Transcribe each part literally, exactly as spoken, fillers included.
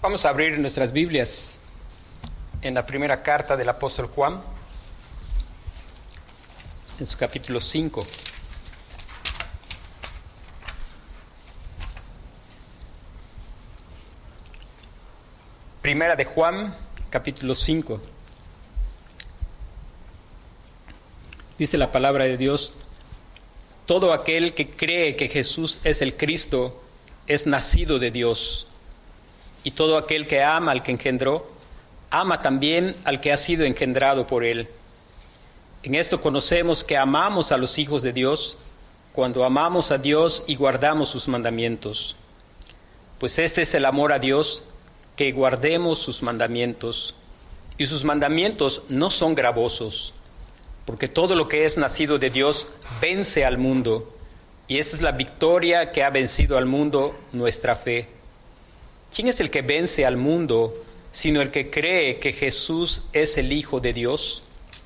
Vamos a abrir nuestras Biblias en la primera carta del apóstol Juan, en su capítulo cinco. Primera de Juan, capítulo cinco. Dice la palabra de Dios: todo aquel que cree que Jesús es el Cristo es nacido de Dios. Y todo aquel que ama al que engendró, ama también al que ha sido engendrado por él. En esto conocemos que amamos a los hijos de Dios, cuando amamos a Dios y guardamos sus mandamientos. Pues este es el amor a Dios, que guardemos sus mandamientos. Y sus mandamientos no son gravosos, porque todo lo que es nacido de Dios vence al mundo. Y esa es la victoria que ha vencido al mundo, nuestra fe. ¿Quién es el que vence al mundo, sino el que cree que Jesús es el Hijo de Dios?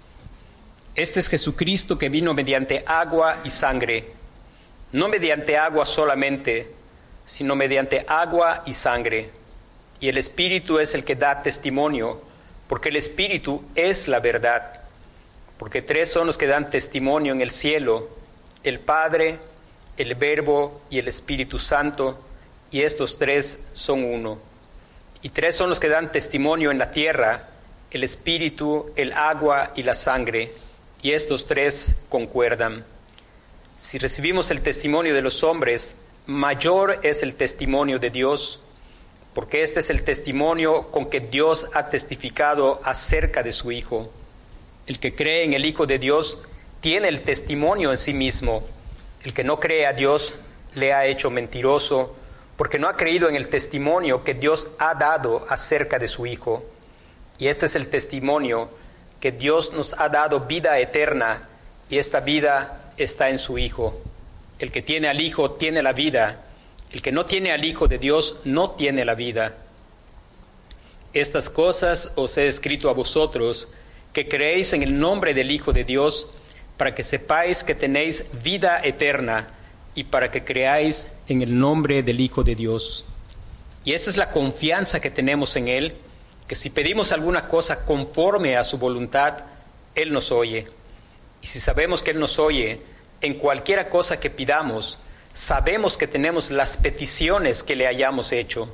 Este es Jesucristo que vino mediante agua y sangre, no mediante agua solamente, sino mediante agua y sangre. Y el Espíritu es el que da testimonio, porque el Espíritu es la verdad. Porque tres son los que dan testimonio en el cielo: el Padre, el Verbo y el Espíritu Santo, y estos tres son uno. Y tres son los que dan testimonio en la tierra: el Espíritu, el agua y la sangre, y estos tres concuerdan. Si recibimos el testimonio de los hombres, mayor es el testimonio de Dios, porque este es el testimonio con que Dios ha testificado acerca de su Hijo. El que cree en el Hijo de Dios tiene el testimonio en sí mismo. El que no cree a Dios le ha hecho mentiroso, porque no ha creído en el testimonio que Dios ha dado acerca de su Hijo. Y este es el testimonio, que Dios nos ha dado vida eterna, y esta vida está en su Hijo. El que tiene al Hijo tiene la vida. El que no tiene al Hijo de Dios no tiene la vida. Estas cosas os he escrito a vosotros, que creéis en el nombre del Hijo de Dios, para que sepáis que tenéis vida eterna, y para que creáis en el nombre del Hijo de Dios. Y esa es la confianza que tenemos en Él, que si pedimos alguna cosa conforme a su voluntad, Él nos oye. Y si sabemos que Él nos oye, en cualquiera cosa que pidamos, sabemos que tenemos las peticiones que le hayamos hecho.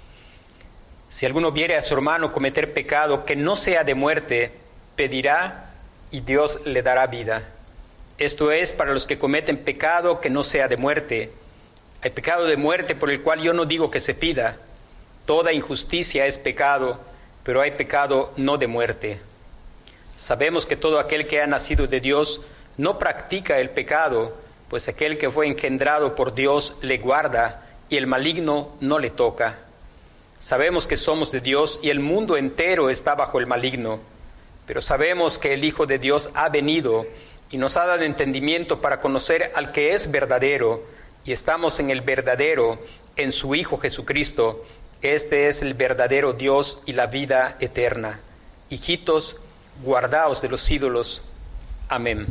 Si alguno viere a su hermano cometer pecado que no sea de muerte, pedirá y Dios le dará vida. Esto es para los que cometen pecado que no sea de muerte. Hay pecado de muerte por el cual yo no digo que se pida. Toda injusticia es pecado, pero hay pecado no de muerte. Sabemos que todo aquel que ha nacido de Dios no practica el pecado, pues aquel que fue engendrado por Dios le guarda, y el maligno no le toca. Sabemos que somos de Dios y el mundo entero está bajo el maligno, pero sabemos que el Hijo de Dios ha venido y nos ha dado entendimiento para conocer al que es verdadero, y estamos en el verdadero, en su Hijo Jesucristo. Este es el verdadero Dios y la vida eterna. Hijitos, guardaos de los ídolos. Amén.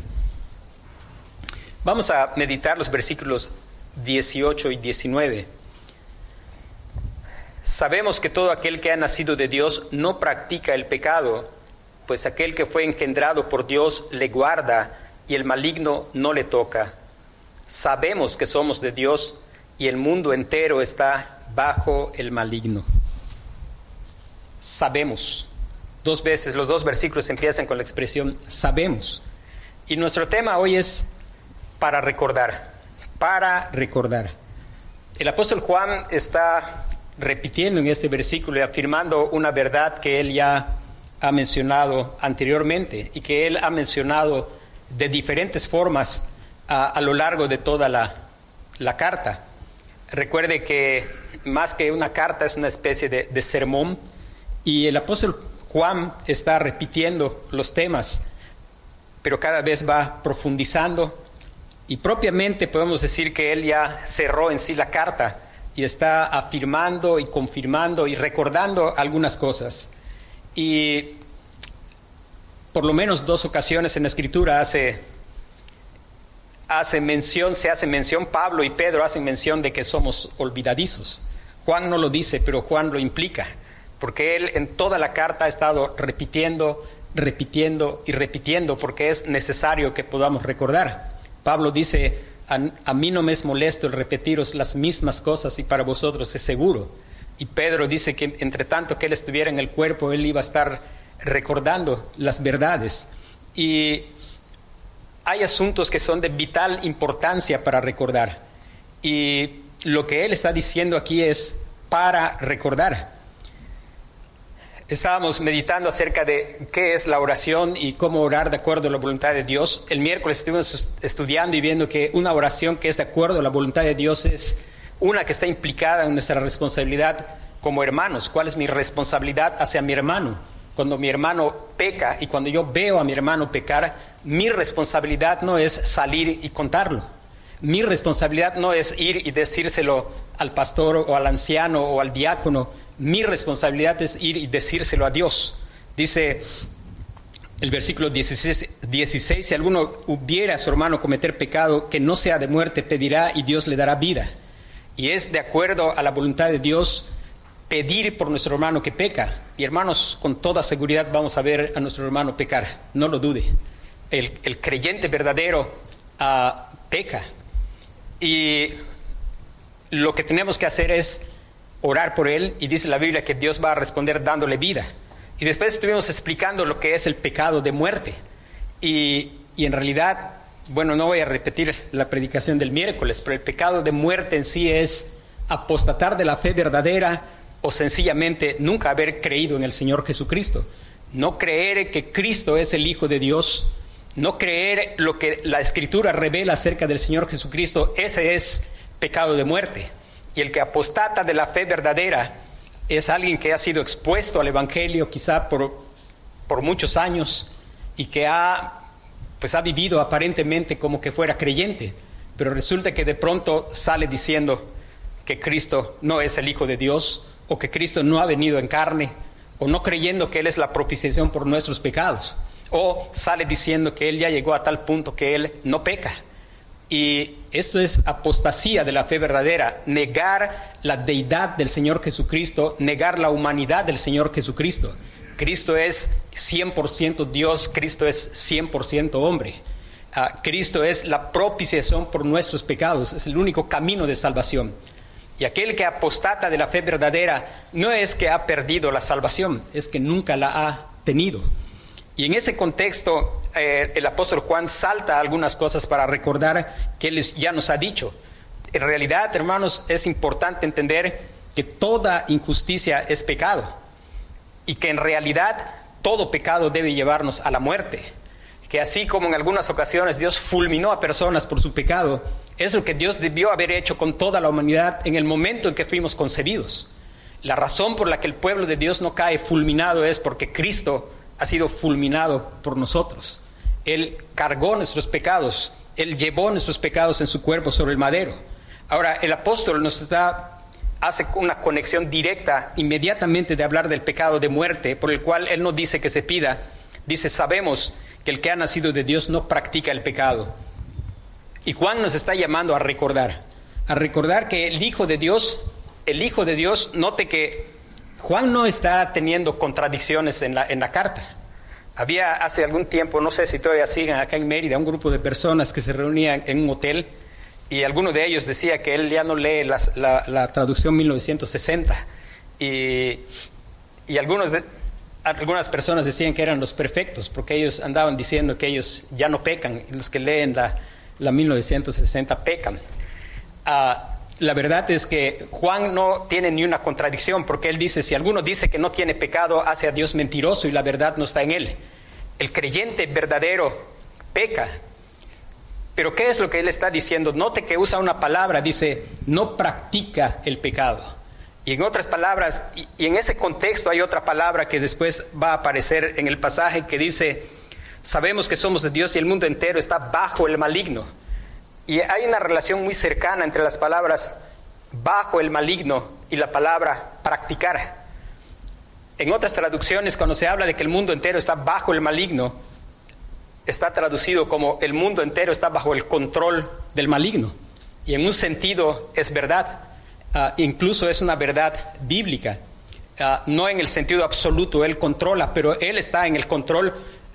Vamos a meditar los versículos dieciocho y diecinueve. Sabemos que todo aquel que ha nacido de Dios no practica el pecado, pues aquel que fue engendrado por Dios le guarda, y el maligno no le toca. Sabemos que somos de Dios, y el mundo entero está bajo el maligno. Sabemos. Dos veces, los dos versículos empiezan con la expresión sabemos. Y nuestro tema hoy es para recordar, para recordar. El apóstol Juan está repitiendo en este versículo y afirmando una verdad que él ya ha mencionado anteriormente y que él ha mencionado de diferentes formas a, a lo largo de toda la, la carta. Recuerde que más que una carta es una especie de, de sermón, y el apóstol Juan está repitiendo los temas, pero cada vez va profundizando, y propiamente podemos decir que él ya cerró en sí la carta y está afirmando y confirmando y recordando algunas cosas. Y por lo menos dos ocasiones en la Escritura hace, hace mención, se hace mención, Pablo y Pedro hacen mención de que somos olvidadizos. Juan no lo dice, pero Juan lo implica. porque él en toda la carta ha estado repitiendo, repitiendo y repitiendo, porque es necesario que podamos recordar. Pablo dice, a, a mí no me es molesto el repetiros las mismas cosas y para vosotros es seguro. Y Pedro dice que entre tanto que él estuviera en el cuerpo, él iba a estar recordando las verdades. Y hay asuntos que son de vital importancia para recordar. Y lo que él está diciendo aquí es para recordar. Estábamos meditando acerca de qué es la oración y cómo orar de acuerdo a la voluntad de Dios. El miércoles estuvimos estudiando y viendo que una oración que es de acuerdo a la voluntad de Dios es una que está implicada en nuestra responsabilidad como hermanos. ¿Cuál es mi responsabilidad hacia mi hermano? Cuando mi hermano peca y cuando yo veo a mi hermano pecar, mi responsabilidad no es salir y contarlo. Mi responsabilidad no es ir y decírselo al pastor o al anciano o al diácono. Mi responsabilidad es ir y decírselo a Dios. Dice el versículo dieciséis, dieciséis, si alguno hubiera a su hermano cometer pecado que no sea de muerte, pedirá y Dios le dará vida. Y es de acuerdo a la voluntad de Dios pedir por nuestro hermano que peca. Y hermanos, con toda seguridad vamos a ver a nuestro hermano pecar, no lo dude. El, el creyente verdadero uh, peca. Y lo que tenemos que hacer es orar por él, y dice la Biblia que Dios va a responder dándole vida. Y después estuvimos explicando lo que es el pecado de muerte. Y, y en realidad, bueno, no voy a repetir la predicación del miércoles, pero el pecado de muerte en sí es apostatar de la fe verdadera o sencillamente nunca haber creído en el Señor Jesucristo. No creer que Cristo es el Hijo de Dios, no creer lo que la Escritura revela acerca del Señor Jesucristo, ese es pecado de muerte. Y el que apostata de la fe verdadera es alguien que ha sido expuesto al Evangelio quizá por, por muchos años y que ha, pues ha vivido aparentemente como que fuera creyente, pero resulta que de pronto sale diciendo que Cristo no es el Hijo de Dios, o que Cristo no ha venido en carne, o no creyendo que Él es la propiciación por nuestros pecados, o sale diciendo que Él ya llegó a tal punto que Él no peca. Y esto es apostasía de la fe verdadera, negar la deidad del Señor Jesucristo, negar la humanidad del Señor Jesucristo. Cristo es cien por ciento Dios, Cristo es cien por ciento hombre. Uh, Cristo es la propiciación por nuestros pecados, es el único camino de salvación. Y aquel que apostata de la fe verdadera no es que ha perdido la salvación, es que nunca la ha tenido. Y en ese contexto, eh, el apóstol Juan salta algunas cosas para recordar que él ya nos ha dicho. En realidad, hermanos, es importante entender que toda injusticia es pecado y que en realidad todo pecado debe llevarnos a la muerte. Que así como en algunas ocasiones Dios fulminó a personas por su pecado, es lo que Dios debió haber hecho con toda la humanidad en el momento en que fuimos concebidos. La razón por la que el pueblo de Dios no cae fulminado es porque Cristo ha sido fulminado por nosotros. Él cargó nuestros pecados, Él llevó nuestros pecados en su cuerpo sobre el madero. Ahora, el apóstol nos da, hace una conexión directa inmediatamente de hablar del pecado de muerte, por el cual Él no dice que se pida, dice, sabemos que el que ha nacido de Dios no practica el pecado. Y Juan nos está llamando a recordar, a recordar que el Hijo de Dios, el Hijo de Dios, note que Juan no está teniendo contradicciones en la, en la carta. Había hace algún tiempo, no sé si todavía siguen acá en Mérida, un grupo de personas que se reunían en un hotel y alguno de ellos decía que él ya no lee la, la, la traducción mil novecientos sesenta y, y algunos de, algunas personas decían que eran los perfectos porque ellos andaban diciendo que ellos ya no pecan y los que leen la, la mil novecientos sesenta pecan. Uh, La verdad es que Juan no tiene ni una contradicción porque él dice, si alguno dice que no tiene pecado, hace a Dios mentiroso y la verdad no está en él. El creyente verdadero peca. Pero ¿qué es lo que él está diciendo? Note que usa una palabra, dice, no practica el pecado. Y en otras palabras, y, y en ese contexto hay otra palabra que después va a aparecer en el pasaje que dice, sabemos que somos de Dios y el mundo entero está bajo el maligno. Y hay una relación muy cercana entre las palabras bajo el maligno y la palabra practicar. En otras traducciones, cuando se habla de que el mundo entero está bajo el maligno, está traducido como el mundo entero está bajo el control del maligno. Y en un sentido es verdad, uh, incluso es una verdad bíblica. uh, no en el sentido absoluto, Él controla, pero Él está en el control.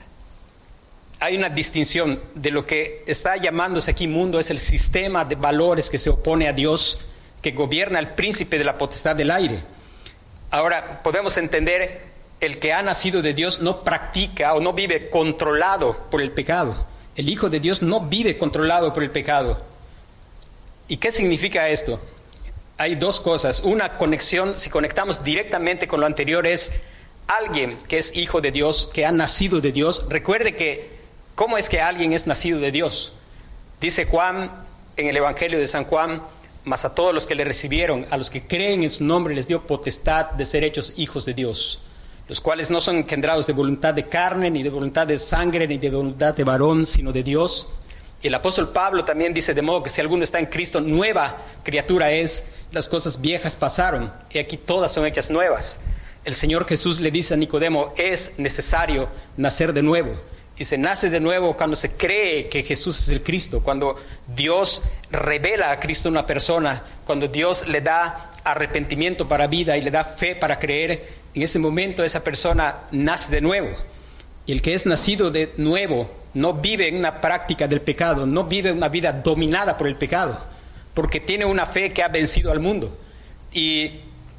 Hay una distinción de lo que está llamándose aquí mundo, es el sistema de valores que se opone a Dios, que gobierna el príncipe de la potestad del aire. Ahora, podemos entender, el que ha nacido de Dios no practica o no vive controlado por el pecado. El Hijo de Dios no vive controlado por el pecado. ¿Y qué significa esto? Hay dos cosas. Una conexión, si conectamos directamente con lo anterior, es alguien que es hijo de Dios, que ha nacido de Dios. Recuerde que, ¿cómo es que alguien es nacido de Dios? Dice Juan en el Evangelio de San Juan: mas a todos los que le recibieron, a los que creen en su nombre, les dio potestad de ser hechos hijos de Dios, los cuales no son engendrados de voluntad de carne, ni de voluntad de sangre, ni de voluntad de varón, sino de Dios. El apóstol Pablo también dice: de modo que si alguno está en Cristo, nueva criatura es, las cosas viejas pasaron, y aquí todas son hechas nuevas. El Señor Jesús le dice a Nicodemo: es necesario nacer de nuevo. Y se nace de nuevo cuando se cree que Jesús es el Cristo, cuando Dios revela a Cristo a una persona, cuando Dios le da arrepentimiento para vida y le da fe para creer. En ese momento esa persona nace de nuevo. Y el que es nacido de nuevo no vive en una práctica del pecado, no vive una vida dominada por el pecado, porque tiene una fe que ha vencido al mundo. Y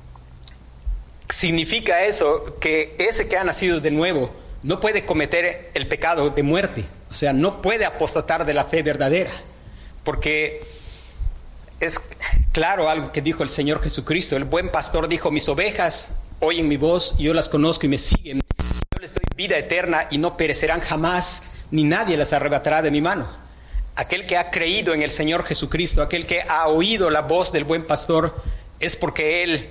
significa eso que ese que ha nacido de nuevo no puede cometer el pecado de muerte, o sea, no puede apostatar de la fe verdadera, porque es claro algo que dijo el Señor Jesucristo. El buen pastor dijo: mis ovejas oyen mi voz, y yo las conozco y me siguen. Yo les doy vida eterna y no perecerán jamás, ni nadie las arrebatará de mi mano. Aquel que ha creído en el Señor Jesucristo, aquel que ha oído la voz del buen pastor, es porque él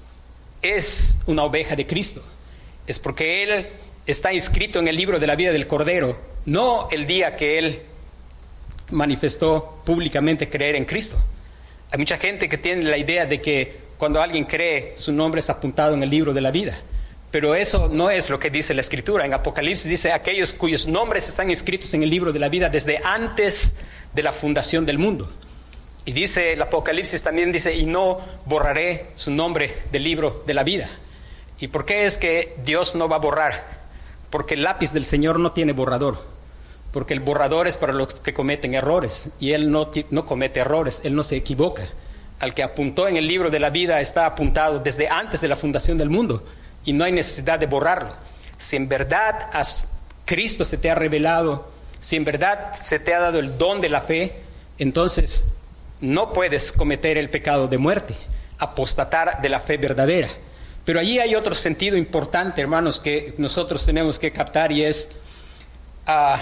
es una oveja de Cristo, es porque él está inscrito en el libro de la vida del Cordero, no el día que él manifestó públicamente creer en Cristo. Hay mucha gente que tiene la idea de que cuando alguien cree, su nombre es apuntado en el libro de la vida, pero eso no es lo que dice la Escritura. En Apocalipsis dice: aquellos cuyos nombres están inscritos en el libro de la vida desde antes de la fundación del mundo. Y dice el Apocalipsis también, dice: y no borraré su nombre del libro de la vida. ¿Y por qué es que Dios no va a borrar? Porque el lápiz del Señor no tiene borrador, porque el borrador es para los que cometen errores, y Él no, no comete errores, Él no se equivoca. Al que apuntó en el libro de la vida está apuntado desde antes de la fundación del mundo, y no hay necesidad de borrarlo. Si en verdad has, Cristo se te ha revelado, si en verdad se te ha dado el don de la fe, entonces no puedes cometer el pecado de muerte, apostatar de la fe verdadera. Pero allí hay otro sentido importante, hermanos, que nosotros tenemos que captar, y es uh,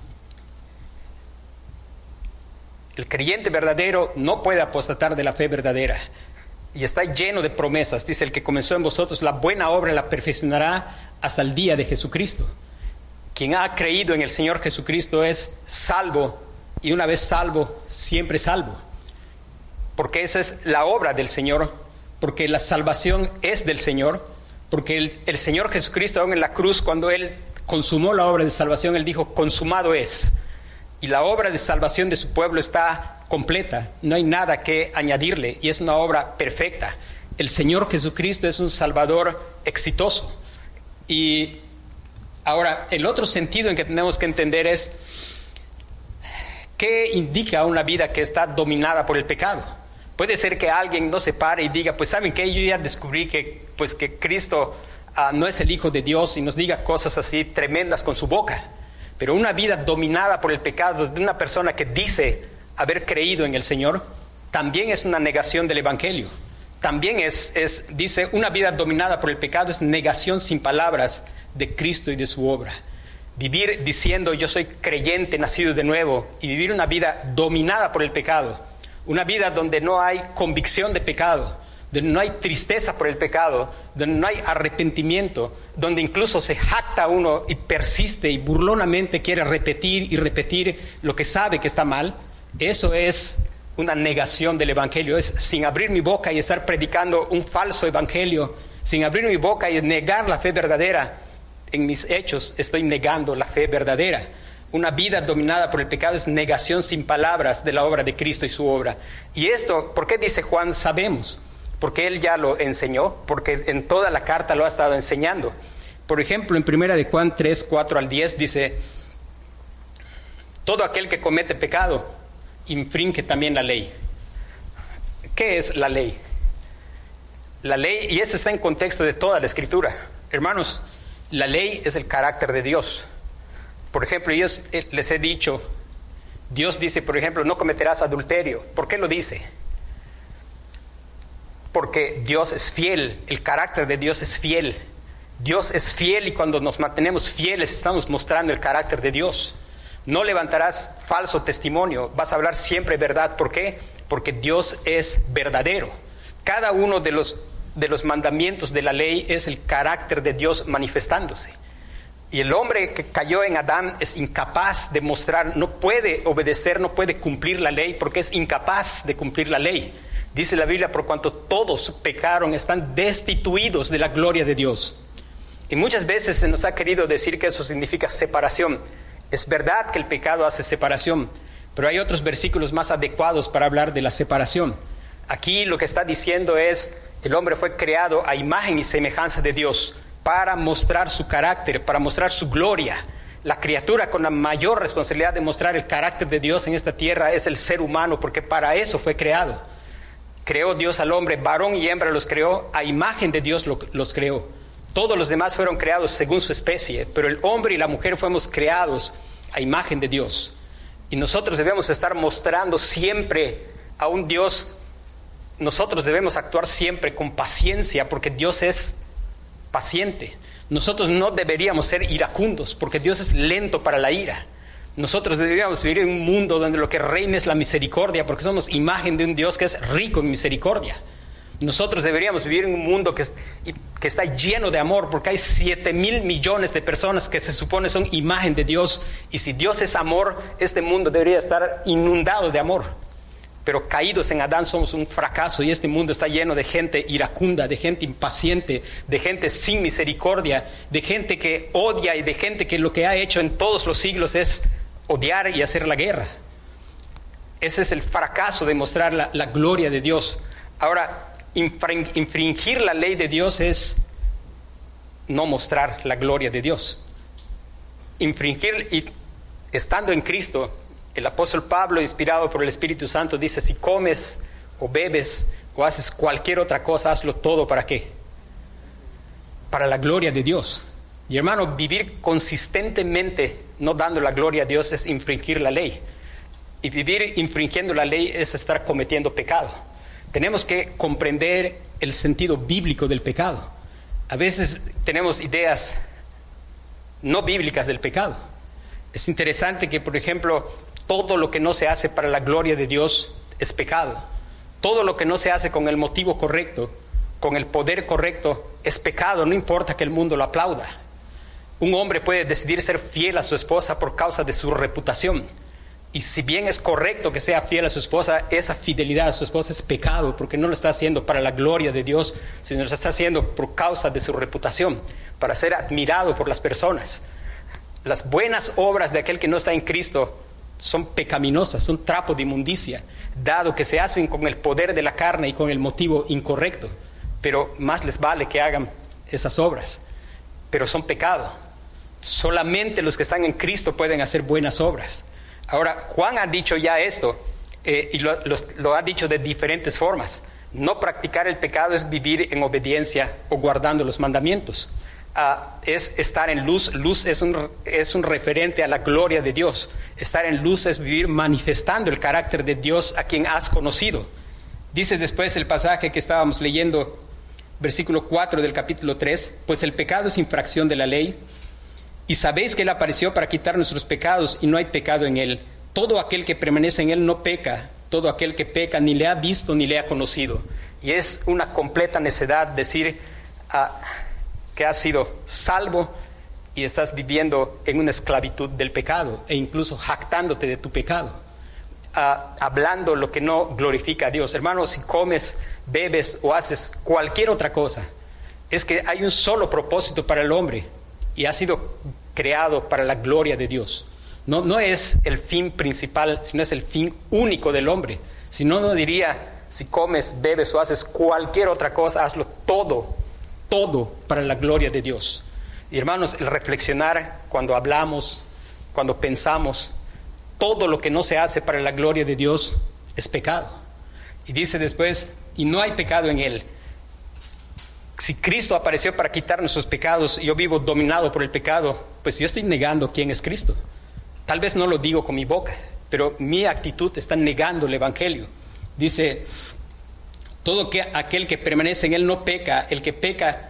el creyente verdadero no puede apostatar de la fe verdadera, y está lleno de promesas. Dice: el que comenzó en vosotros la buena obra la perfeccionará hasta el día de Jesucristo. Quien ha creído en el Señor Jesucristo es salvo, y una vez salvo, siempre salvo, porque esa es la obra del Señor, porque la salvación es del Señor, porque el, el Señor Jesucristo, aún en la cruz, cuando Él consumó la obra de salvación, Él dijo: consumado es. Y la obra de salvación de su pueblo está completa, no hay nada que añadirle, y es una obra perfecta. El Señor Jesucristo es un Salvador exitoso. Y ahora, el otro sentido en que tenemos que entender es: ¿qué indica una vida que está dominada por el pecado? Puede ser que alguien no se pare y diga: pues ¿saben qué? Yo ya descubrí que, pues, que Cristo uh, no es el Hijo de Dios, y nos diga cosas así tremendas con su boca. Pero una vida dominada por el pecado de una persona que dice haber creído en el Señor también es una negación del Evangelio. También es, es, dice, una vida dominada por el pecado es negación sin palabras de Cristo y de su obra. Vivir diciendo: yo soy creyente, nacido de nuevo, y vivir una vida dominada por el pecado, una vida donde no hay convicción de pecado, donde no hay tristeza por el pecado, donde no hay arrepentimiento, donde incluso se jacta uno y persiste y burlonamente quiere repetir y repetir lo que sabe que está mal. Eso es una negación del Evangelio. Es sin abrir mi boca y estar predicando un falso Evangelio, sin abrir mi boca y negar la fe verdadera. En mis hechos estoy negando la fe verdadera. Una vida dominada por el pecado es negación sin palabras de la obra de Cristo y su obra. Y esto, ¿por qué dice Juan sabemos? porque Él ya lo enseñó, porque en toda la carta lo ha estado enseñando. Por ejemplo, en primera de Juan tres, cuatro al diez dice: todo aquel que comete pecado infringe también la ley. ¿Qué es la ley? La ley, y esto está en contexto de toda la Escritura. Hermanos, la ley es el carácter de Dios. Por ejemplo, yo les he dicho, Dios dice, por ejemplo, no cometerás adulterio. ¿Por qué lo dice? Porque Dios es fiel, el carácter de Dios es fiel. Dios es fiel y cuando nos mantenemos fieles estamos mostrando el carácter de Dios. No levantarás falso testimonio, vas a hablar siempre verdad. ¿Por qué? Porque Dios es verdadero. Cada uno de los, de los mandamientos de la ley es el carácter de Dios manifestándose. Y el hombre que cayó en Adán es incapaz de mostrar, no puede obedecer, no puede cumplir la ley porque es incapaz de cumplir la ley. Dice la Biblia, por cuanto todos pecaron, están destituidos de la gloria de Dios. Y muchas veces se nos ha querido decir que eso significa separación. Es verdad que el pecado hace separación, pero hay otros versículos más adecuados para hablar de la separación. Aquí lo que está diciendo es, el hombre fue creado a imagen y semejanza de Dios para mostrar su carácter, para mostrar su gloria. La criatura con la mayor responsabilidad de mostrar el carácter de Dios en esta tierra es el ser humano, porque para eso fue creado. Creó Dios al hombre, varón y hembra los creó, a imagen de Dios lo, los creó. Todos los demás fueron creados según su especie, pero el hombre y la mujer fuimos creados a imagen de Dios. Y nosotros debemos estar mostrando siempre a un Dios, nosotros debemos actuar siempre con paciencia, porque Dios es paciente. Nosotros no deberíamos ser iracundos, porque Dios es lento para la ira. Nosotros deberíamos vivir en un mundo donde lo que reina es la misericordia, porque somos imagen de un Dios que es rico en misericordia. Nosotros deberíamos vivir en un mundo que, es, que está lleno de amor, porque hay siete mil millones de personas que se supone son imagen de Dios, y si Dios es amor, este mundo debería estar inundado de amor. Pero caídos en Adán somos un fracaso, y este mundo está lleno de gente iracunda, de gente impaciente, de gente sin misericordia, de gente que odia y de gente que lo que ha hecho en todos los siglos es odiar y hacer la guerra. Ese es el fracaso de mostrar la, la gloria de Dios. Ahora, infringir la ley de Dios es no mostrar la gloria de Dios. Infringir, y estando en Cristo, el apóstol Pablo, inspirado por el Espíritu Santo, dice: si comes o bebes o haces cualquier otra cosa, hazlo todo ¿para qué? Para la gloria de Dios. Y hermano, vivir consistentemente no dando la gloria a Dios es infringir la ley. Y vivir infringiendo la ley es estar cometiendo pecado. Tenemos que comprender el sentido bíblico del pecado. A veces tenemos ideas no bíblicas del pecado. Es interesante que, por ejemplo, todo lo que no se hace para la gloria de Dios es pecado. Todo lo que no se hace con el motivo correcto, con el poder correcto, es pecado, no importa que el mundo lo aplauda. Un hombre puede decidir ser fiel a su esposa por causa de su reputación. Y si bien es correcto que sea fiel a su esposa, esa fidelidad a su esposa es pecado, porque no lo está haciendo para la gloria de Dios, sino lo está haciendo por causa de su reputación, para ser admirado por las personas. Las buenas obras de aquel que no está en Cristo son pecaminosas, son trapo de inmundicia, dado que se hacen con el poder de la carne y con el motivo incorrecto. Pero más les vale que hagan esas obras, pero son pecado. Solamente los que están en Cristo pueden hacer buenas obras. Ahora, Juan ha dicho ya esto, eh, y lo, lo, lo ha dicho de diferentes formas. No practicar el pecado es vivir en obediencia o guardando los mandamientos. Uh, es estar en luz. Luz es un, es un referente a la gloria de Dios. Estar en luz es vivir manifestando el carácter de Dios a quien has conocido. Dice después el pasaje que estábamos leyendo, versículo cuatro del capítulo tres, pues el pecado es infracción de la ley, y sabéis que Él apareció para quitar nuestros pecados, y no hay pecado en Él. Todo aquel que permanece en Él no peca. Todo aquel que peca ni le ha visto ni le ha conocido. Y es una completa necedad decir uh, que has sido salvo y estás viviendo en una esclavitud del pecado, e incluso jactándote de tu pecado, uh, hablando lo que no glorifica a Dios. Hermano, si comes, bebes o haces cualquier otra cosa, es que hay un solo propósito para el hombre, y ha sido creado para la gloria de Dios. No, no es el fin principal, sino es el fin único del hombre. Si no, no diría, si comes, bebes o haces cualquier otra cosa, hazlo todo, todo para la gloria de Dios. Y hermanos, el reflexionar cuando hablamos, cuando pensamos, todo lo que no se hace para la gloria de Dios es pecado. Y dice después, y no hay pecado en él. Si Cristo apareció para quitar nuestros pecados y yo vivo dominado por el pecado, pues yo estoy negando quién es Cristo. Tal vez no lo digo con mi boca, pero mi actitud está negando el Evangelio. Dice, todo que, aquel que permanece en él no peca, el que peca,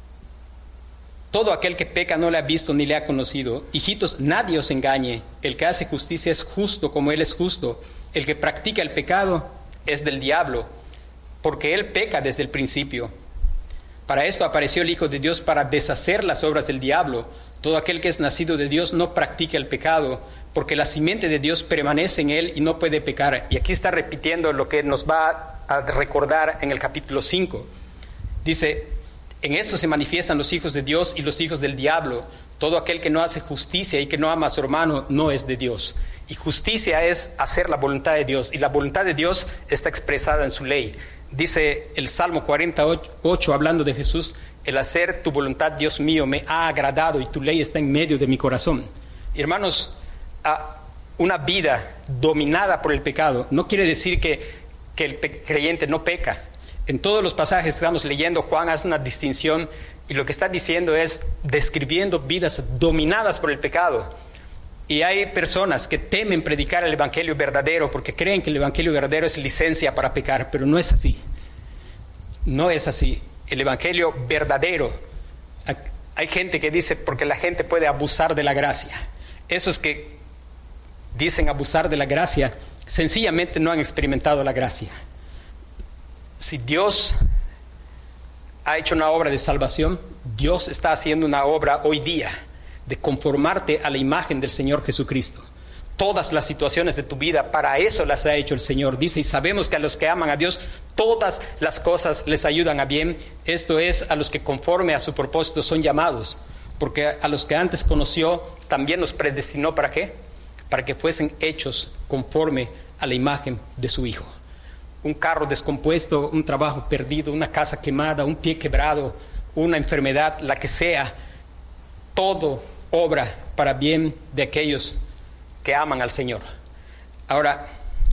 todo aquel que peca no le ha visto ni le ha conocido. Hijitos, nadie os engañe, el que hace justicia es justo como él es justo, el que practica el pecado es del diablo, porque él peca desde el principio. Para esto apareció el Hijo de Dios, para deshacer las obras del diablo. Todo aquel que es nacido de Dios no practica el pecado, porque la simiente de Dios permanece en él y no puede pecar. Y aquí está repitiendo lo que nos va a recordar en el capítulo cinco. Dice, en esto se manifiestan los hijos de Dios y los hijos del diablo. Todo aquel que no hace justicia y que no ama a su hermano no es de Dios. Y justicia es hacer la voluntad de Dios, y la voluntad de Dios está expresada en su ley. Dice el Salmo cuarenta y ocho, hablando de Jesús, el hacer tu voluntad, Dios mío, me ha agradado y tu ley está en medio de mi corazón. Y hermanos, una vida dominada por el pecado no quiere decir que, que el creyente no peca. En todos los pasajes que estamos leyendo, Juan hace una distinción y lo que está diciendo es describiendo vidas dominadas por el pecado. Y hay personas que temen predicar el evangelio verdadero porque creen que el evangelio verdadero es licencia para pecar, pero no es así. No es así. El evangelio verdadero, hay gente que dice porque la gente puede abusar de la gracia. Esos que dicen abusar de la gracia, sencillamente no han experimentado la gracia. Si Dios ha hecho una obra de salvación, Dios está haciendo una obra hoy día de conformarte a la imagen del Señor Jesucristo. Todas las situaciones de tu vida, para eso las ha hecho el Señor. Dice, y sabemos que a los que aman a Dios, todas las cosas les ayudan a bien. Esto es, a los que conforme a su propósito son llamados. Porque a los que antes conoció, también los predestinó, ¿para qué? Para que fuesen hechos conforme a la imagen de su Hijo. Un carro descompuesto, un trabajo perdido, una casa quemada, un pie quebrado, una enfermedad, la que sea, todo obra para bien de aquellos que aman al Señor. Ahora,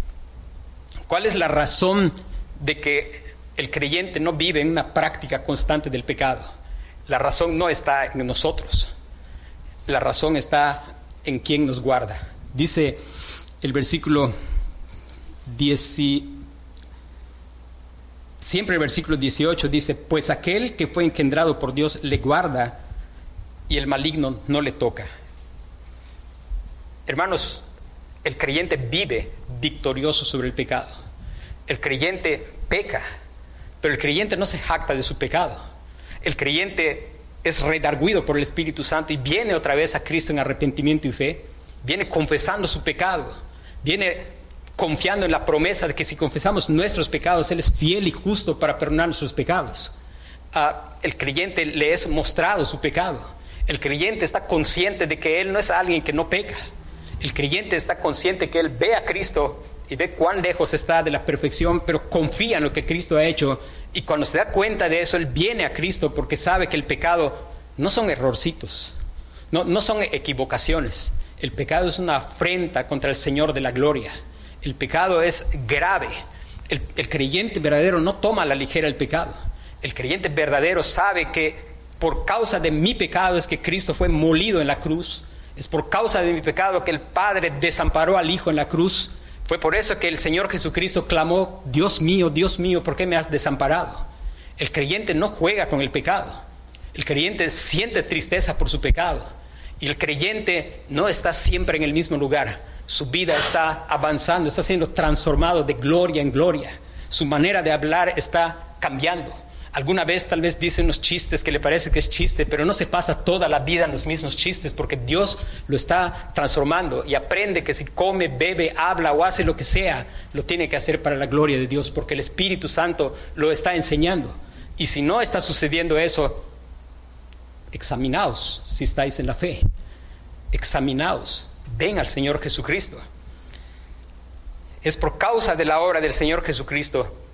¿cuál es la razón de que el creyente no vive en una práctica constante del pecado? La razón no está en nosotros. La razón está en quien nos guarda. Dice el versículo diez, siempre el versículo dieciocho dice, pues aquel que fue engendrado por Dios le guarda y el maligno no le toca. Hermanos, el creyente vive victorioso sobre el pecado. El creyente peca, pero el creyente no se jacta de su pecado. El creyente es redarguido por el Espíritu Santo y viene otra vez a Cristo en arrepentimiento y fe. Viene confesando su pecado. Viene confiando en la promesa de que si confesamos nuestros pecados, Él es fiel y justo para perdonar nuestros pecados. Uh, el creyente le es mostrado su pecado. El creyente está consciente de que él no es alguien que no peca. El creyente está consciente que él ve a Cristo y ve cuán lejos está de la perfección, pero confía en lo que Cristo ha hecho. Y cuando se da cuenta de eso, él viene a Cristo porque sabe que el pecado no son errorcitos, no, no son equivocaciones. El pecado es una afrenta contra el Señor de la gloria. El pecado es grave. El, el creyente verdadero no toma a la ligera el pecado. El creyente verdadero sabe que por causa de mi pecado es que Cristo fue molido en la cruz. Es por causa de mi pecado que el Padre desamparó al Hijo en la cruz. Fue por eso que el Señor Jesucristo clamó, Dios mío, Dios mío, ¿por qué me has desamparado? El creyente no juega con el pecado. El creyente siente tristeza por su pecado. Y el creyente no está siempre en el mismo lugar. Su vida está avanzando, está siendo transformado de gloria en gloria. Su manera de hablar está cambiando. Alguna vez tal vez dice unos chistes que le parece que es chiste, pero no se pasa toda la vida en los mismos chistes porque Dios lo está transformando y aprende que si come, bebe, habla o hace lo que sea, lo tiene que hacer para la gloria de Dios porque el Espíritu Santo lo está enseñando. Y si no está sucediendo eso, examinaos si estáis en la fe. Examinaos, ven al Señor Jesucristo. Es por causa de la obra del Señor Jesucristo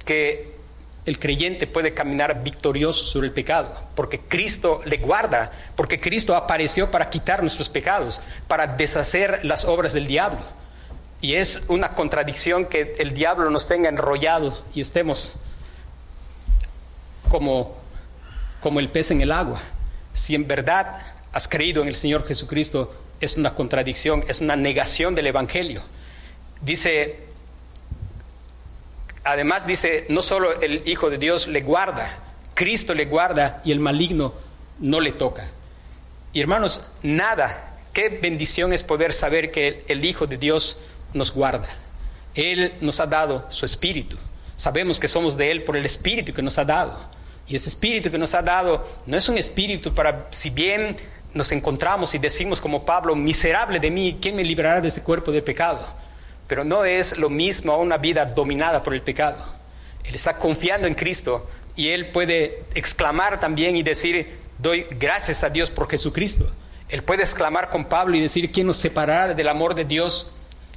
que el creyente puede caminar victorioso sobre el pecado, porque Cristo le guarda, porque Cristo apareció para quitar nuestros pecados, para deshacer las obras del diablo. Y es una contradicción que el diablo nos tenga enrollados y estemos como, como el pez en el agua. Si en verdad has creído en el Señor Jesucristo, es una contradicción, es una negación del Evangelio. Dice, además dice, no solo el Hijo de Dios le guarda, Cristo le guarda y el maligno no le toca. Y hermanos, nada, qué bendición es poder saber que el Hijo de Dios nos guarda. Él nos ha dado su Espíritu. Sabemos que somos de Él por el Espíritu que nos ha dado. Y ese Espíritu que nos ha dado no es un Espíritu para, si bien nos encontramos y decimos como Pablo, miserable de mí, ¿quién me librará de este cuerpo de pecado? Pero no es lo mismo a una vida dominada por el pecado. Él está confiando en Cristo y Él puede exclamar también y decir, doy gracias a Dios por Jesucristo. Él puede exclamar con Pablo y decir, ¿quién nos separará del amor de Dios?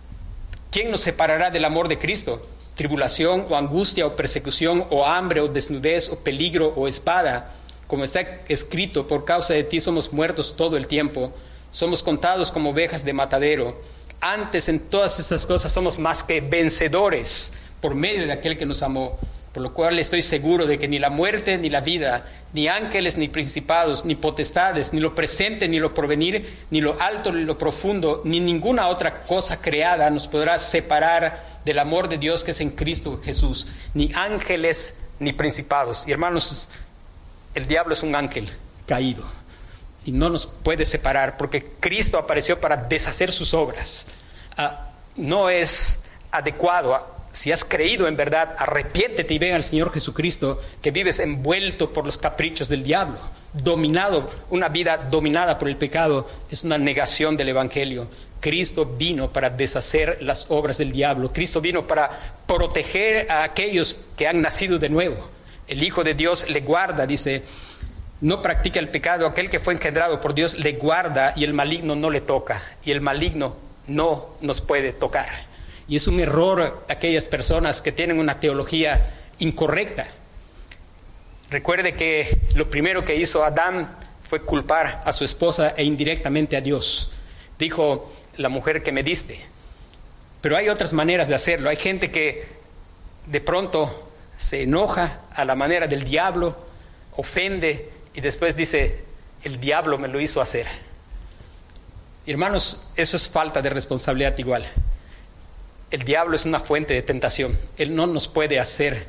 ¿Quién nos separará del amor de Cristo? Tribulación o angustia o persecución o hambre o desnudez o peligro o espada. Como está escrito, por causa de ti somos muertos todo el tiempo. Somos contados como ovejas de matadero. Antes en todas estas cosas somos más que vencedores por medio de aquel que nos amó. Por lo cual estoy seguro de que ni la muerte ni la vida, ni ángeles ni principados, ni potestades, ni lo presente ni lo porvenir, ni lo alto ni lo profundo, ni ninguna otra cosa creada nos podrá separar del amor de Dios que es en Cristo Jesús. Ni ángeles ni principados. Y hermanos, el diablo es un ángel caído y no nos puede separar porque Cristo apareció para deshacer sus obras. Ah, no es adecuado. A, Si has creído en verdad, arrepiéntete y ven al Señor Jesucristo, que vives envuelto por los caprichos del diablo, dominado, una vida dominada por el pecado, es una negación del Evangelio. Cristo vino para deshacer las obras del diablo. Cristo vino para proteger a aquellos que han nacido de nuevo. El Hijo de Dios le guarda, dice, no practica el pecado, aquel que fue engendrado por Dios le guarda y el maligno no le toca, y el maligno no nos puede tocar. Y es un error aquellas personas que tienen una teología incorrecta. Recuerde que lo primero que hizo Adán fue culpar a su esposa e indirectamente a Dios. Dijo, la mujer que me diste. Pero hay otras maneras de hacerlo. Hay gente que de pronto se enoja a la manera del diablo, ofende y después dice, el diablo me lo hizo hacer. Y hermanos, eso es falta de responsabilidad igual. El diablo es una fuente de tentación. Él no nos puede hacer,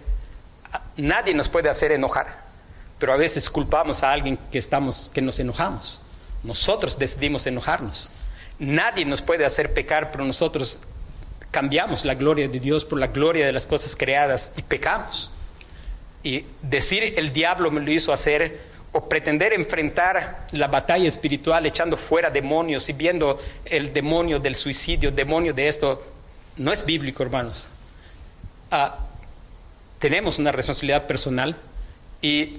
nadie nos puede hacer enojar, pero a veces culpamos a alguien que, estamos, que nos enojamos. Nosotros decidimos enojarnos. Nadie nos puede hacer pecar, pero nosotros cambiamos la gloria de Dios por la gloria de las cosas creadas y pecamos. Y decir el diablo me lo hizo hacer, o pretender enfrentar la batalla espiritual echando fuera demonios y viendo el demonio del suicidio, el demonio de esto, no es bíblico, hermanos. Ah, tenemos una responsabilidad personal y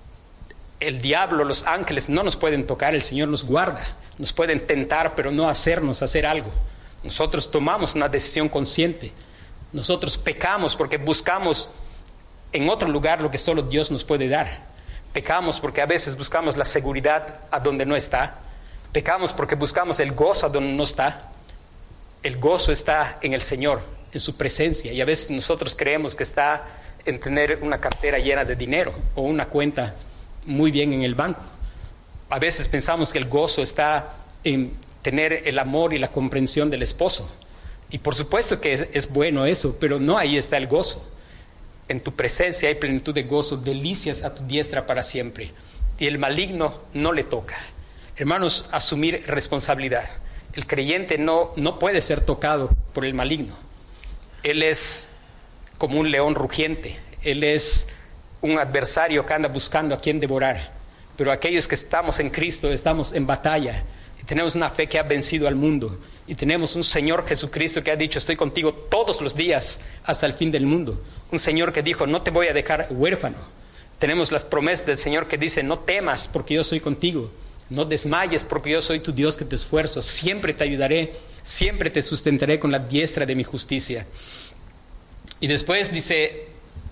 el diablo, los ángeles no nos pueden tocar, el Señor nos guarda, nos pueden tentar, pero no hacernos hacer algo. Nosotros tomamos una decisión consciente. Nosotros pecamos porque buscamos en otro lugar lo que solo Dios nos puede dar. Pecamos porque a veces buscamos la seguridad a donde no está. Pecamos porque buscamos el gozo a donde no está. El gozo está en el Señor, en su presencia, y a veces nosotros creemos que está en tener una cartera llena de dinero o una cuenta muy bien en el banco. A veces pensamos que el gozo está en tener el amor y la comprensión del esposo, y por supuesto que es, es bueno eso, pero no ahí está el gozo. En tu presencia hay plenitud de gozo, delicias a tu diestra para siempre, y el maligno no le toca. Hermanos, asumir responsabilidad. El creyente no, no puede ser tocado por el maligno. Él es como un león rugiente. Él es un adversario que anda buscando a quien devorar. Pero aquellos que estamos en Cristo estamos en batalla. Y tenemos una fe que ha vencido al mundo. Y tenemos un Señor Jesucristo que ha dicho, estoy contigo todos los días hasta el fin del mundo. Un Señor que dijo, no te voy a dejar huérfano. Tenemos las promesas del Señor que dice, no temas porque yo soy contigo. No desmayes porque yo soy tu Dios que te esfuerzo. Siempre te ayudaré, siempre te sustentaré con la diestra de mi justicia. Y después dice,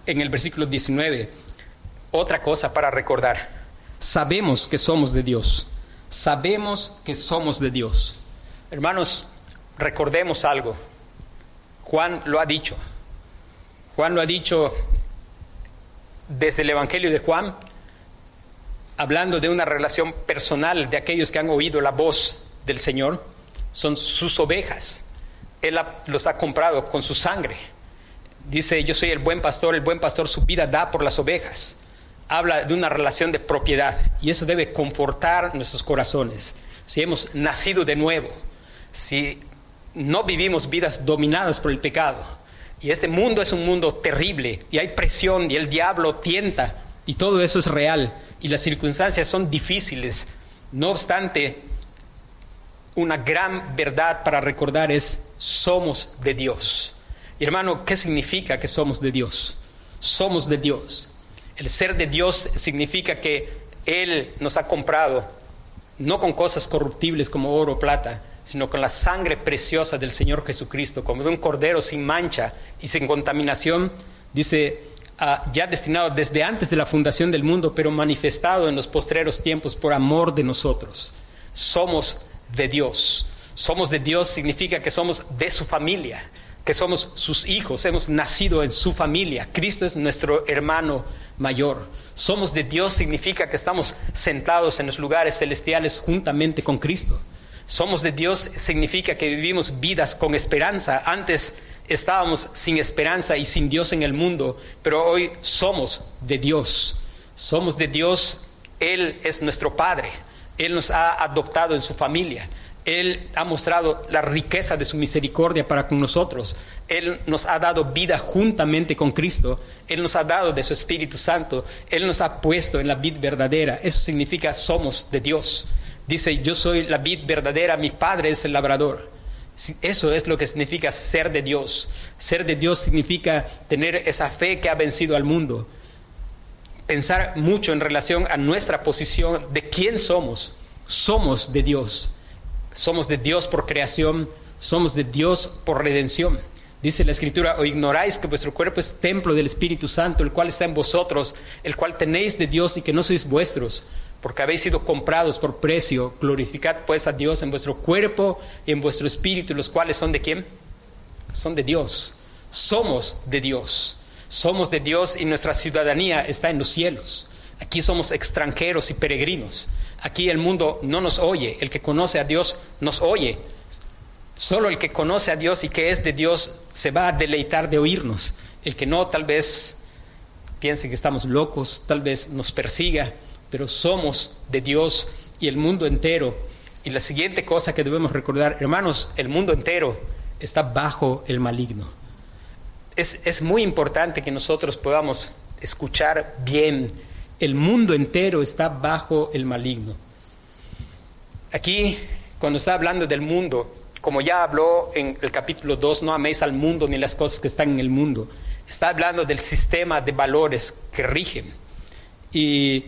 en el versículo diecinueve, otra cosa para recordar. Sabemos que somos de Dios. Sabemos que somos de Dios. Hermanos, recordemos algo. Juan lo ha dicho. Juan lo ha dicho desde el Evangelio de Juan, hablando de una relación personal de aquellos que han oído la voz del Señor. Son sus ovejas. Él los ha comprado con su sangre. Dice, yo soy el buen pastor, el buen pastor su vida da por las ovejas. Habla de una relación de propiedad, y eso debe confortar nuestros corazones. Si hemos nacido de nuevo, si no vivimos vidas dominadas por el pecado, y este mundo es un mundo terrible, y hay presión, y el diablo tienta, y todo eso es real, y las circunstancias son difíciles. No obstante, una gran verdad para recordar es: somos de Dios. Y hermano, ¿qué significa que somos de Dios? Somos de Dios. El ser de Dios significa que Él nos ha comprado, no con cosas corruptibles como oro o plata, sino con la sangre preciosa del Señor Jesucristo, como de un cordero sin mancha y sin contaminación. Dice, uh, ya destinado desde antes de la fundación del mundo, pero manifestado en los postreros tiempos por amor de nosotros. Somos de Dios. Somos de Dios significa que somos de su familia, que somos sus hijos, hemos nacido en su familia. Cristo es nuestro hermano mayor. Somos de Dios significa que estamos sentados en los lugares celestiales juntamente con Cristo. Somos de Dios significa que vivimos vidas con esperanza. Antes estábamos sin esperanza y sin Dios en el mundo, pero hoy somos de Dios. Somos de Dios. Él es nuestro Padre. Él nos ha adoptado en su familia. Él ha mostrado la riqueza de su misericordia para con nosotros. Él nos ha dado vida juntamente con Cristo. Él nos ha dado de su Espíritu Santo. Él nos ha puesto en la vid verdadera. Eso significa somos de Dios. Dice, yo soy la vid verdadera, mi Padre es el labrador. Eso es lo que significa ser de Dios. Ser de Dios significa tener esa fe que ha vencido al mundo. Pensar mucho en relación a nuestra posición de quién somos. Somos de Dios. Somos de Dios por creación, somos de Dios por redención. Dice la Escritura, o ignoráis que vuestro cuerpo es templo del Espíritu Santo, el cual está en vosotros, el cual tenéis de Dios y que no sois vuestros, porque habéis sido comprados por precio. Glorificad pues a Dios en vuestro cuerpo y en vuestro espíritu, los cuales son de ¿quién? Son de Dios. Somos de Dios. Somos de Dios y nuestra ciudadanía está en los cielos. Aquí somos extranjeros y peregrinos. Aquí el mundo no nos oye. El que conoce a Dios nos oye. Solo el que conoce a Dios y que es de Dios se va a deleitar de oírnos. El que no, tal vez piense que estamos locos, tal vez nos persiga, pero somos de Dios y el mundo entero. Y la siguiente cosa que debemos recordar, hermanos, el mundo entero está bajo el maligno. Es, es muy importante que nosotros podamos escuchar bien. El mundo entero está bajo el maligno. Aquí, cuando está hablando del mundo, como ya habló en el capítulo dos, no améis al mundo ni las cosas que están en el mundo. Está hablando del sistema de valores que rigen. Y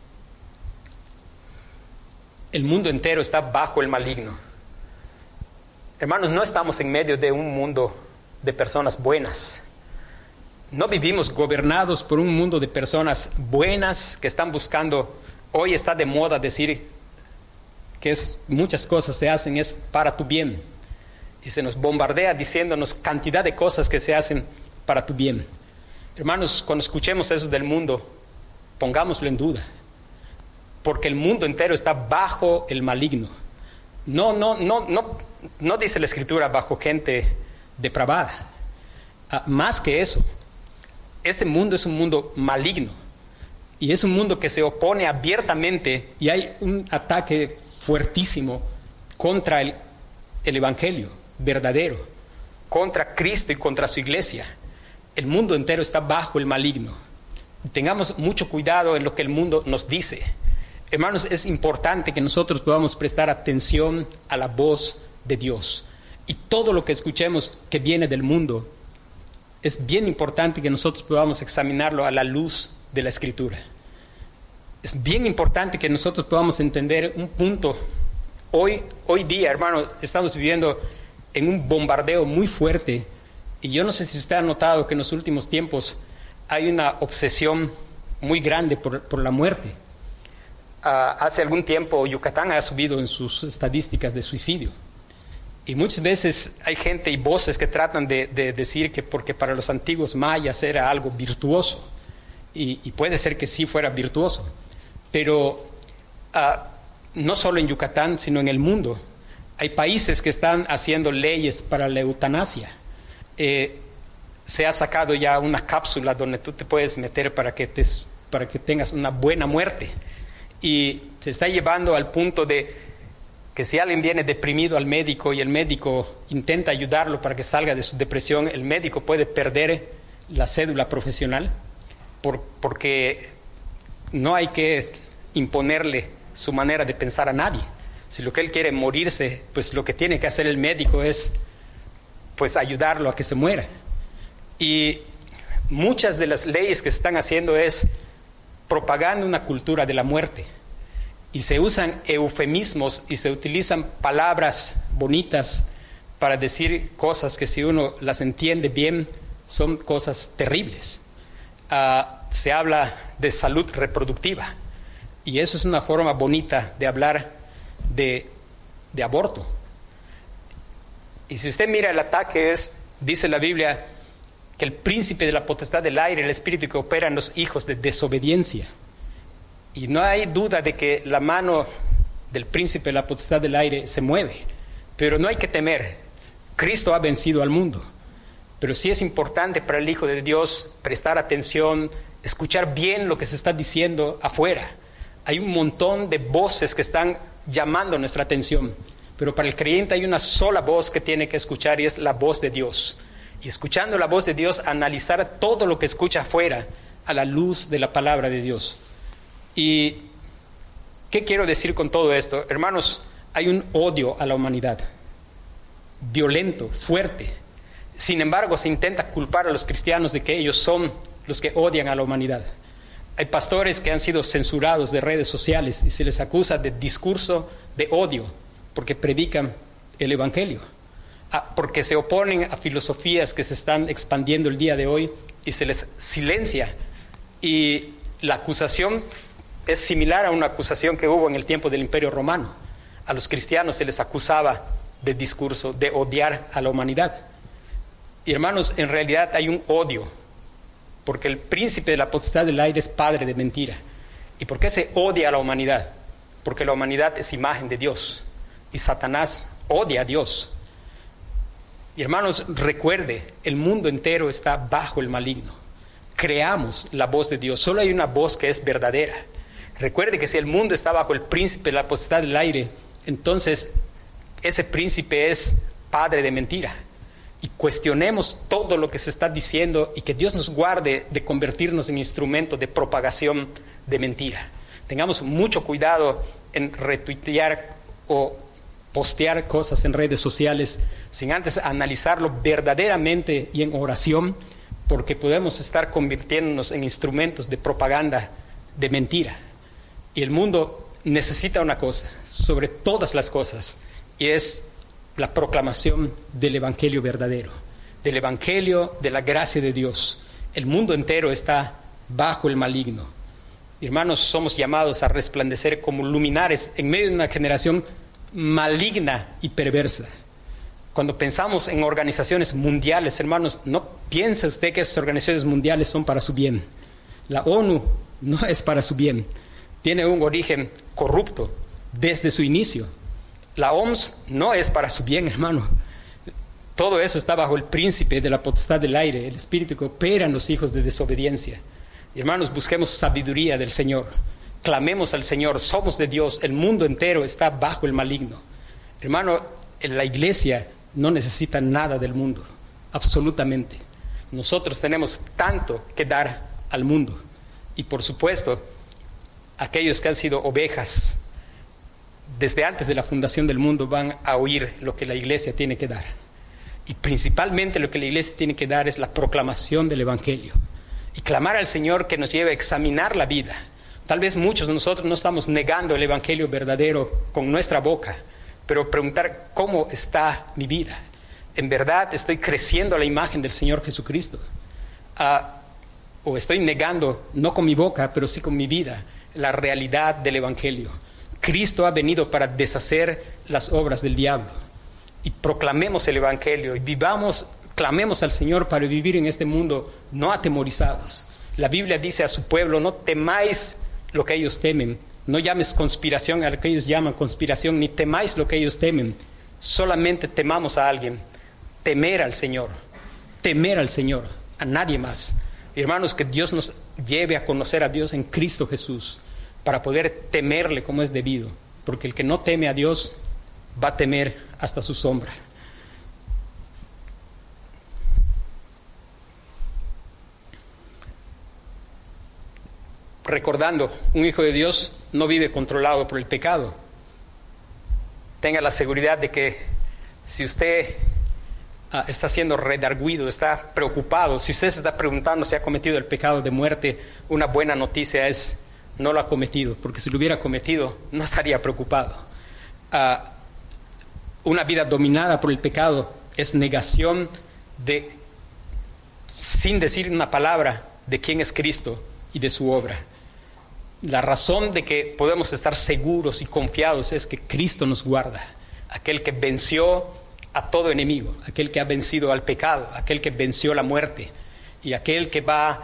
el mundo entero está bajo el maligno. Hermanos, no estamos en medio de un mundo de personas buenas. No vivimos gobernados por un mundo de personas buenas que están buscando. Hoy está de moda decir que es, muchas cosas se hacen es para tu bien. Y se nos bombardea diciéndonos cantidad de cosas que se hacen para tu bien. Hermanos, cuando escuchemos eso del mundo, pongámoslo en duda. Porque el mundo entero está bajo el maligno. No, no, no, no, no dice la Escritura bajo gente depravada. Ah, más que eso. Este mundo es un mundo maligno y es un mundo que se opone abiertamente y hay un ataque fuertísimo contra el, el Evangelio verdadero, contra Cristo y contra su iglesia. El mundo entero está bajo el maligno. Tengamos mucho cuidado en lo que el mundo nos dice. Hermanos, es importante que nosotros podamos prestar atención a la voz de Dios. Y todo lo que escuchemos que viene del mundo, es bien importante que nosotros podamos examinarlo a la luz de la Escritura. Es bien importante que nosotros podamos entender un punto. Hoy, hoy día, hermano, estamos viviendo en un bombardeo muy fuerte. Y yo no sé si usted ha notado que en los últimos tiempos hay una obsesión muy grande por, por la muerte. Uh, hace algún tiempo Yucatán ha subido en sus estadísticas de suicidio. Y muchas veces hay gente y voces que tratan de, de decir que porque para los antiguos mayas era algo virtuoso. Y, y puede ser que sí fuera virtuoso. Pero uh, no solo en Yucatán, sino en el mundo. Hay países que están haciendo leyes para la eutanasia. Eh, se ha sacado ya una cápsula donde tú te puedes meter para que, te, para que tengas una buena muerte. Y se está llevando al punto de que si alguien viene deprimido al médico y el médico intenta ayudarlo para que salga de su depresión, el médico puede perder la cédula profesional por, porque no hay que imponerle su manera de pensar a nadie. Si lo que él quiere es morirse, pues lo que tiene que hacer el médico es pues ayudarlo a que se muera. Y muchas de las leyes que se están haciendo es propagando una cultura de la muerte. Y se usan eufemismos y se utilizan palabras bonitas para decir cosas que si uno las entiende bien son cosas terribles. Uh, se habla de salud reproductiva y eso es una forma bonita de hablar de, de aborto. Y si usted mira el ataque, es, dice la Biblia que el príncipe de la potestad del aire, el espíritu que opera en los hijos de desobediencia. Y no hay duda de que la mano del príncipe de la potestad del aire se mueve, pero no hay que temer. Cristo ha vencido al mundo. Pero sí es importante para el Hijo de Dios prestar atención, escuchar bien lo que se está diciendo afuera. Hay un montón de voces que están llamando nuestra atención, pero para el creyente hay una sola voz que tiene que escuchar y es la voz de Dios. Y escuchando la voz de Dios, analizar todo lo que escucha afuera a la luz de la palabra de Dios. ¿Y qué quiero decir con todo esto? Hermanos, hay un odio a la humanidad, violento, fuerte. Sin embargo, se intenta culpar a los cristianos de que ellos son los que odian a la humanidad. Hay pastores que han sido censurados de redes sociales y se les acusa de discurso de odio porque predican el evangelio, porque se oponen a filosofías que se están expandiendo el día de hoy y se les silencia. Y la acusación es similar a una acusación que hubo en el tiempo del Imperio Romano. A los cristianos se les acusaba de discurso, de odiar a la humanidad. Y hermanos, en realidad hay un odio, porque el príncipe de la potestad del aire es padre de mentira. ¿Y por qué se odia a la humanidad? Porque la humanidad es imagen de Dios y Satanás odia a Dios. Y hermanos, recuerde, el mundo entero está bajo el maligno. Creamos la voz de Dios, solo hay una voz que es verdadera. Recuerde que si el mundo está bajo el príncipe de la potestad del aire, entonces ese príncipe es padre de mentira. Y cuestionemos todo lo que se está diciendo y que Dios nos guarde de convertirnos en instrumento de propagación de mentira. Tengamos mucho cuidado en retuitear o postear cosas en redes sociales sin antes analizarlo verdaderamente y en oración, porque podemos estar convirtiéndonos en instrumentos de propaganda de mentira. Y el mundo necesita una cosa, sobre todas las cosas, y es la proclamación del evangelio verdadero, del evangelio de la gracia de Dios. El mundo entero está bajo el maligno. Hermanos, somos llamados a resplandecer como luminares en medio de una generación maligna y perversa. Cuando pensamos en organizaciones mundiales, hermanos, no piense usted que esas organizaciones mundiales son para su bien. La ONU no es para su bien. Tiene un origen corrupto desde su inicio. La O M S no es para su bien, hermano. Todo eso está bajo el príncipe de la potestad del aire, el espíritu que opera en los hijos de desobediencia. Y hermanos, busquemos sabiduría del Señor. Clamemos al Señor, somos de Dios, el mundo entero está bajo el maligno. Hermano, en la iglesia no necesita nada del mundo, absolutamente. Nosotros tenemos tanto que dar al mundo. Y por supuesto, aquellos que han sido ovejas desde antes de la fundación del mundo van a oír lo que la iglesia tiene que dar. Y principalmente lo que la iglesia tiene que dar es la proclamación del evangelio. Y clamar al Señor que nos lleve a examinar la vida. Tal vez muchos de nosotros no estamos negando el evangelio verdadero con nuestra boca, pero preguntar cómo está mi vida. ¿En verdad estoy creciendo a la imagen del Señor Jesucristo? Uh, o estoy negando, no con mi boca, pero sí con mi vida, la realidad del Evangelio. Cristo ha venido para deshacer las obras del diablo. Y proclamemos el Evangelio y vivamos, clamemos al Señor para vivir en este mundo no atemorizados. La Biblia dice a su pueblo, no temáis lo que ellos temen, no llames conspiración a lo que ellos llaman conspiración, ni temáis lo que ellos temen, solamente temamos a alguien, temer al Señor, temer al Señor, a nadie más. Hermanos, que Dios nos lleve a conocer a Dios en Cristo Jesús para poder temerle como es debido, porque el que no teme a Dios va a temer hasta su sombra. Recordando, un hijo de Dios no vive controlado por el pecado. Tenga la seguridad de que si usted Uh, está siendo redarguido, está preocupado, si usted se está preguntando si ha cometido el pecado de muerte, una buena noticia es no lo ha cometido, porque si lo hubiera cometido no estaría preocupado. Uh, una vida dominada por el pecado es negación de, sin decir una palabra, de quién es Cristo y de su obra. La razón de que podemos estar seguros y confiados es que Cristo nos guarda, aquel que venció a todo enemigo, aquel que ha vencido al pecado, aquel que venció la muerte y aquel que va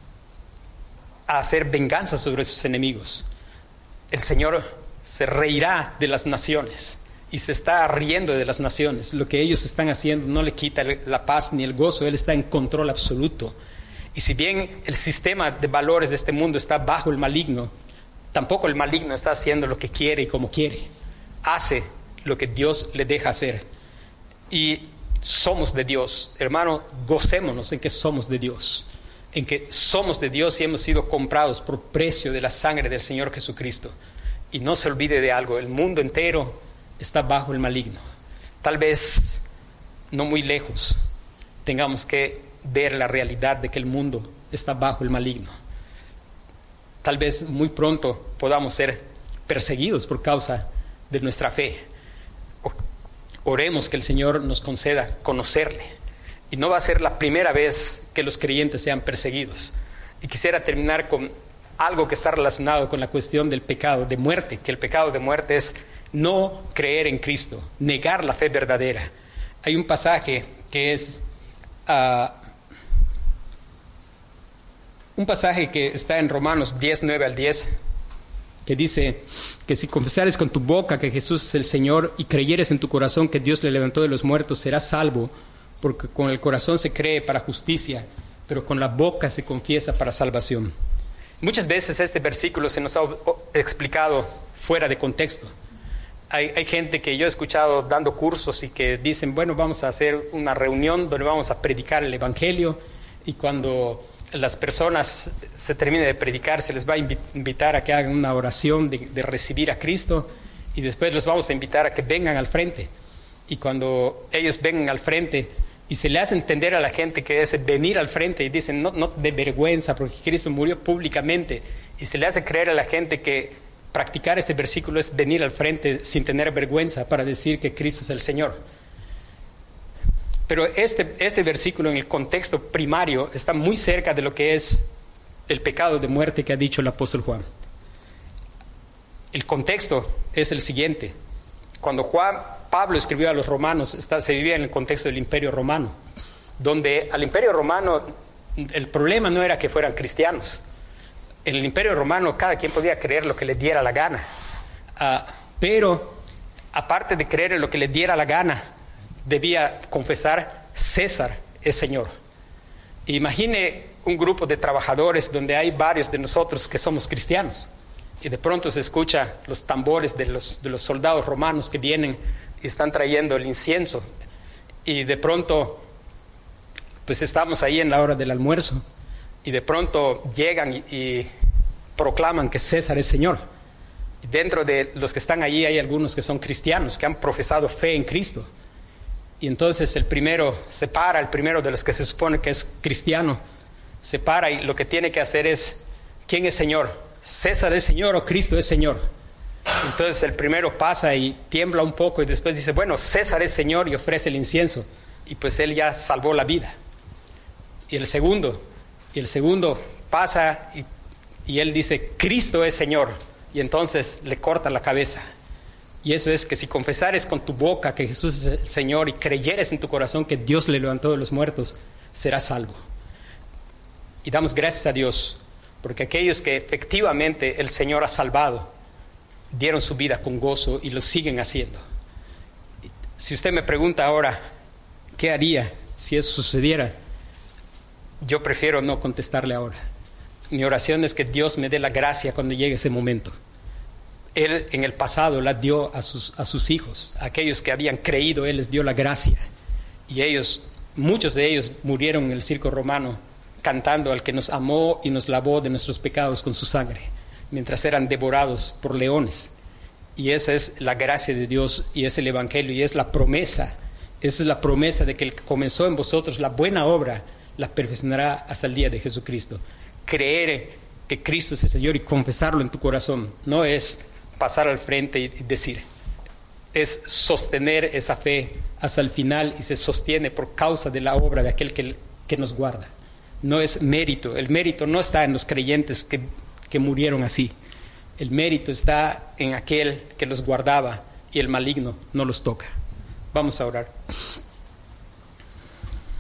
a hacer venganza sobre sus enemigos. El Señor se reirá de las naciones y se está riendo de las naciones. Lo que ellos están haciendo no le quita la paz ni el gozo, Él está en control absoluto. Y si bien el sistema de valores de este mundo está bajo el maligno, tampoco el maligno está haciendo lo que quiere y como quiere. Hace lo que Dios le deja hacer. Y somos de Dios, hermano, gocémonos en que somos de Dios, en que somos de Dios y hemos sido comprados por precio de la sangre del Señor Jesucristo. Y no se olvide de algo, el mundo entero está bajo el maligno. Tal vez no muy lejos tengamos que ver la realidad de que el mundo está bajo el maligno. Tal vez muy pronto podamos ser perseguidos por causa de nuestra fe. Oremos que el Señor nos conceda conocerle. Y no va a ser la primera vez que los creyentes sean perseguidos. Y quisiera terminar con algo que está relacionado con la cuestión del pecado de muerte, que el pecado de muerte es no creer en Cristo, negar la fe verdadera. Hay un pasaje que es uh, un pasaje que está en Romanos diez, nueve al diez, que dice que si confesares con tu boca que Jesús es el Señor y creyeres en tu corazón que Dios le levantó de los muertos, serás salvo, porque con el corazón se cree para justicia, pero con la boca se confiesa para salvación. Muchas veces este versículo se nos ha explicado fuera de contexto. Hay, hay gente que yo he escuchado dando cursos y que dicen, bueno, vamos a hacer una reunión donde vamos a predicar el Evangelio, y cuando las personas se terminen de predicar, se les va a invitar a que hagan una oración de, de recibir a Cristo, y después los vamos a invitar a que vengan al frente. Y cuando ellos vengan al frente y se le hace entender a la gente que es venir al frente, y dicen no, no de vergüenza porque Cristo murió públicamente, y se le hace creer a la gente que practicar este versículo es venir al frente sin tener vergüenza para decir que Cristo es el Señor. Pero este, este versículo en el contexto primario está muy cerca de lo que es el pecado de muerte que ha dicho el apóstol Juan. El contexto es el siguiente. Cuando Juan, Pablo escribió a los romanos, está, se vivía en el contexto del Imperio Romano, donde al Imperio Romano el problema no era que fueran cristianos. En el Imperio Romano cada quien podía creer lo que le diera la gana. Uh, pero aparte de creer en lo que le diera la gana, debía confesar César es Señor. Imagine un grupo de trabajadores donde hay varios de nosotros que somos cristianos, y de pronto se escucha los tambores de los, de los soldados romanos que vienen y están trayendo el incienso, y de pronto pues estamos ahí en la hora del almuerzo, y de pronto llegan y, y proclaman que César es Señor. Y dentro de los que están allí hay algunos que son cristianos, que han profesado fe en Cristo. Y entonces el primero se para, el primero de los que se supone que es cristiano, se para y lo que tiene que hacer es, ¿quién es Señor? ¿César es Señor o Cristo es Señor? Entonces el primero pasa y tiembla un poco y después dice, bueno, César es Señor, y ofrece el incienso. Y pues él ya salvó la vida. Y el segundo, y el segundo pasa y, y él dice, Cristo es Señor, y entonces le corta la cabeza. Y eso es que si confesares con tu boca que Jesús es el Señor y creyeres en tu corazón que Dios le levantó de los muertos, serás salvo. Y damos gracias a Dios, porque aquellos que efectivamente el Señor ha salvado, dieron su vida con gozo y lo siguen haciendo. Si usted me pregunta ahora, ¿qué haría si eso sucediera? Yo prefiero no contestarle ahora. Mi oración es que Dios me dé la gracia cuando llegue ese momento. Él en el pasado la dio a sus, a sus hijos, a aquellos que habían creído, Él les dio la gracia. Y ellos, muchos de ellos murieron en el circo romano cantando al que nos amó y nos lavó de nuestros pecados con su sangre, mientras eran devorados por leones. Y esa es la gracia de Dios y es el Evangelio y es la promesa. Esa es la promesa de que el que comenzó en vosotros la buena obra la perfeccionará hasta el día de Jesucristo. Creer que Cristo es el Señor y confesarlo en tu corazón no es pasar al frente y decir, es sostener esa fe hasta el final y se sostiene por causa de la obra de aquel que, que nos guarda. No es mérito, el mérito no está en los creyentes que, que murieron así. El mérito está en aquel que los guardaba y el maligno no los toca. Vamos a orar.